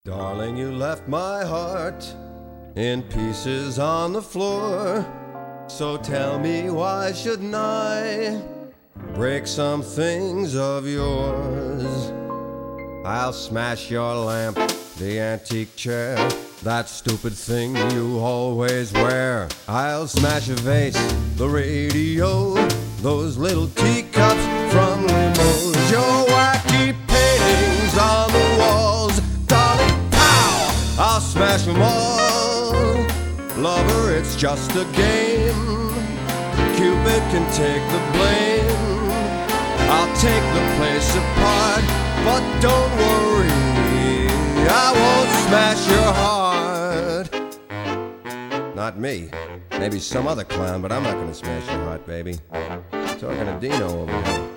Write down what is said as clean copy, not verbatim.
Darling, you left my heart in pieces on the floor. So tell me, why shouldn't I break some things of yours? I'll smash your lamp, the antique chair, that stupid thing you always wear. I'll smash a vase, the radio, those little teacups from Limos, your wacky paintings on the walls. Darling, pow! I'll smash them all. Lover, it's just a game. Cupid can take the blame. I'll take the place apart, but don't worry, I won't smash your heart. Not me. Maybe some other clown, but I'm not gonna smash your heart, baby. Talking to Dino over here.